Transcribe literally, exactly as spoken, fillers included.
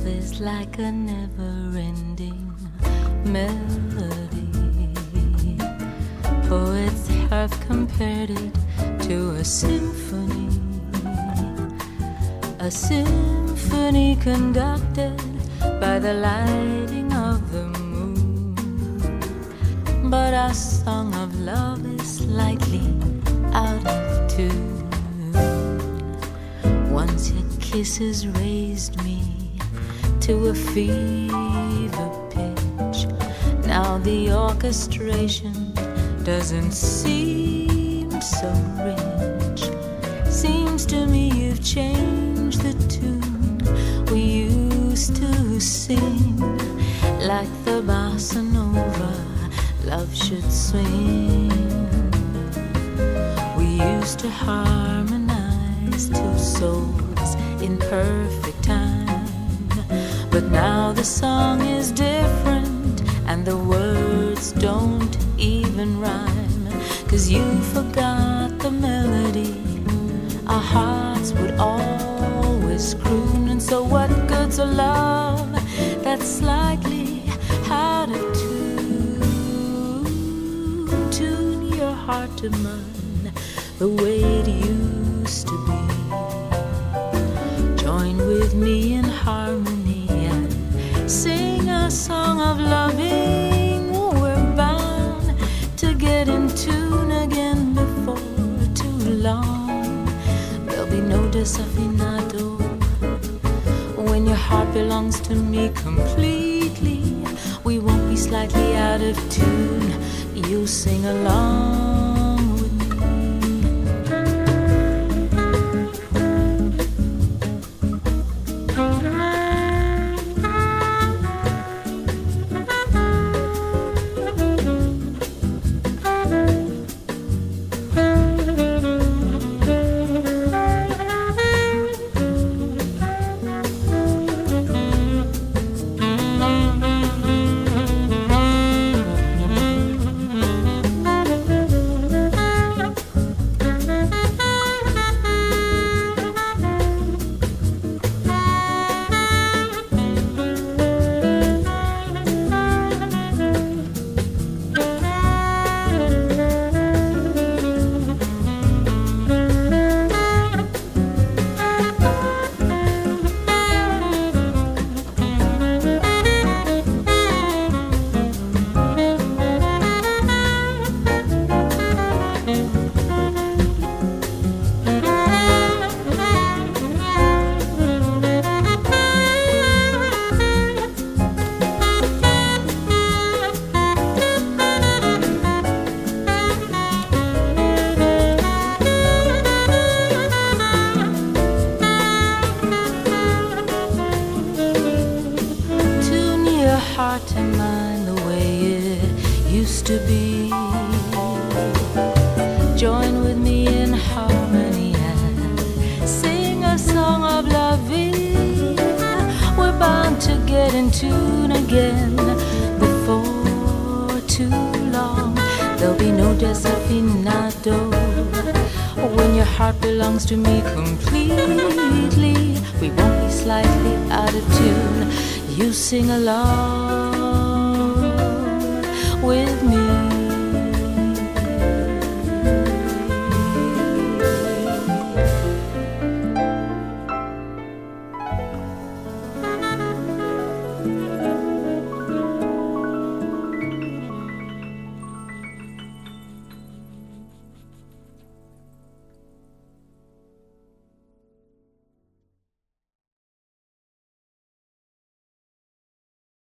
Love is like a never-ending melody. Poets have compared it to a symphony, a symphony conducted by the lighting of the moon. But our song of love is slightly out of tune. Once your kisses raised me to a fever pitch. Now the orchestration doesn't seem so rich. Seems to me you've changed the tune we used to sing, like the bossa nova love should swing. We used to harmonize two souls in perfect time, but now the song is different and the words don't even rhyme. 'Cause you forgot the melody our hearts would always croon. And so what good's a love that's slightly out of tune? Tune your heart to mine the way it used to be. Join with me in harmony and sing a song of loving. We're bound to get in tune again before too long. There'll be no desafinado when your heart belongs to me completely. We won't be slightly out of tune. You'll sing along with me. Heart and mind the way it used to be. Join with me in harmony and sing a song of loving. We're bound to get in tune again before too long. There'll be no desafinado when your heart belongs to me completely. We won't be slightly out of tune. You sing along with me.